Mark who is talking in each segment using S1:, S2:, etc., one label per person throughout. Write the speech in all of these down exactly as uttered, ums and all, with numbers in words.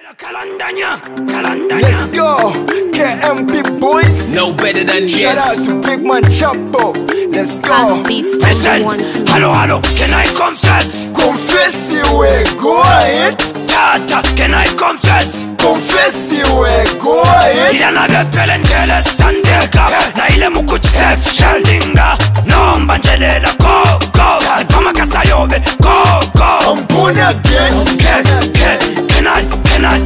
S1: Kalandanya, Kalandanya. Let's
S2: go, K M P boys.
S3: No better than
S2: Shout
S3: yes.
S2: out to Big Man Chapo. Let's go.
S1: Listen, hello, hello. Can I confess?
S2: Confess you, go ahead.
S1: Tata, can I confess?
S2: Confess you, go ahead.
S1: Ila na bepele ngele standeka na ile mukuchef shaldinga nomba njelela go go pama kasayobe go go.
S2: I'm born again.
S1: Can, can, can I, can I?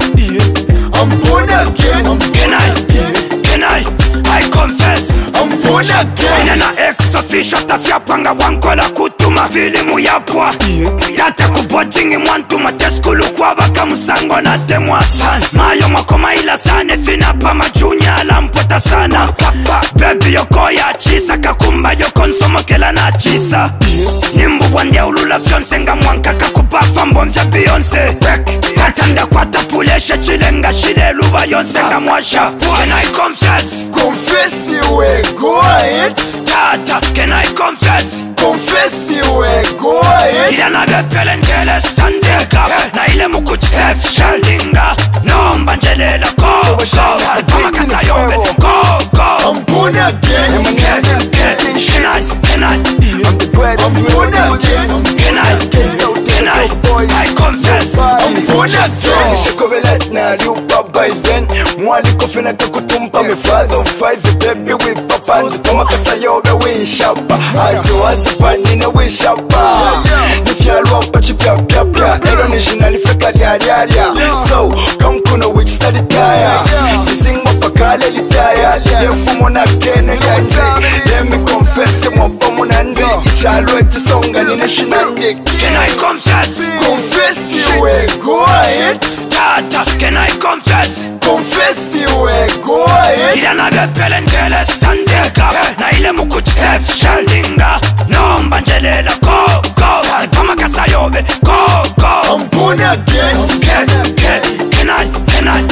S2: I'm born again.
S1: Can I, can I? I confess.
S2: I'm born again.
S1: Ina na ex official tafyapanga wankola kutuma filimu yapwa Tate kubotingi mwantuma teskulu kwa baka musango na temwa sana Mayo mwakoma ila sane fina pa majunya ala mpota sana Baby yoko ya chisa kakumba yoko nsomo kela na chisa Nimbu wandia ulula fyonsenga mwanka kakubafa mbomvya Beyonce Katanda kwa tapuleshe chilenga shile luba yonsenga mwasha Can I confess?
S2: Confess you, go ahead.
S1: Tata, can I confess?
S2: Confess you, go ahead.
S1: Ila na bepele ngele standeka na ile mukuchef shaldinga nomba njelela go go pama kasayobe go go.
S2: I'm born again.
S1: Can, can, can I, can I?
S2: I'm the greatest. I'm born again.
S1: Can I, can I? I confess.
S2: I'm born again. Shakovelat na liupa by then. Mwali kofina kakutumpa me father of five baby with papa nzipama kasayobe winshapa azi wazi panine winshapa nifyalwa pachi pya pya pya ero nishinali feka lya lya lya so kamkuno which study tire nisingwa pakale litaya lilefumo na kene lyanzi let me confess mwabomu na nzi ichalwe chisonga nine shinandi.
S1: Can I confess?
S2: Confess you go ahead.
S1: Tata, can I confess?
S2: Confess you, go ahead.
S1: Ila na bepele ngele standeka na ile mukuchef shaldinga nomba njelela go go pama kasayobe go go.
S2: I'm born again.
S1: Can, can, can I, can I?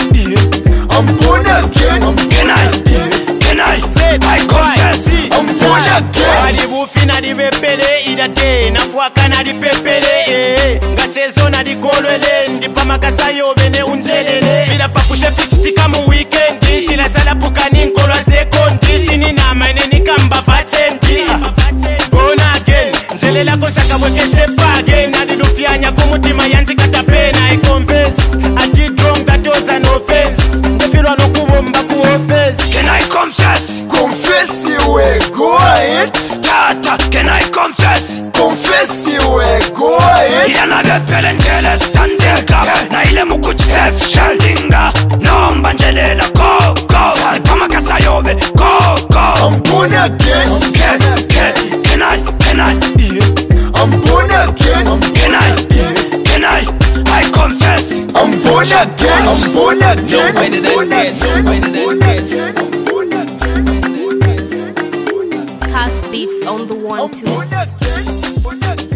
S2: I'm born again.
S1: Can I, can I? I confess.
S2: I'm born again.
S4: Adibufi na di bepele idate na fuaka na di pepele ngachezo na di kolwele ndi pama kasayobe ne unjelele bila pakushe fichiti kama weekend shila sala pukani nkolwa sekondi sini na maneni kamba fachendi born again njelela konshaka bwekeshe again na dilufyanya kumutima yanji katapena. I confess I did wrong, that was an offense ndefilwa nokubomba ku offense.
S1: Can I confess?
S2: Confess you, go ahead.
S1: Tata, can I confess?
S2: Confess you, go ahead.
S1: Ila na bepele ngele standeka na ile mukuchef shaldinga nomba njelela go go pama kasayobe go go.
S2: I'm born again.
S1: Can, can, can I, can I?
S2: I'm born again.
S1: Can I, can I? I confess.
S2: I'm born again. I'm born again.
S3: No better than this. No better than this.
S5: Cast beats on the one two.
S2: I'm born again.